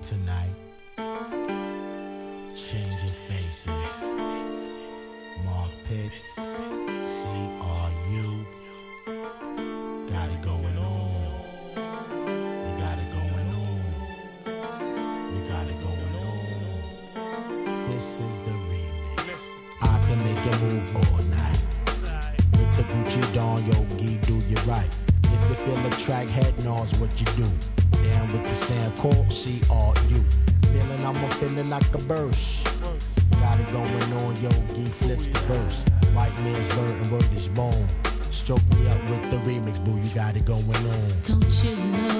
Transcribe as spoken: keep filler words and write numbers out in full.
tonight. Changing faces. Mark Pitts, C R U. Got it going on. You got it going on. You got it going on. This is the remix. I can make you move all night. With the Gucci Don Yogi, do you right. If you feel a track, head nods what you do. Down with the sound called C R U. Feeling I'm a feeling like a burst. Got it going on, Yogi flips the verse. White man's bird and word is bone. Stroke me up with the remix, boo, you got it going on. Don't you know?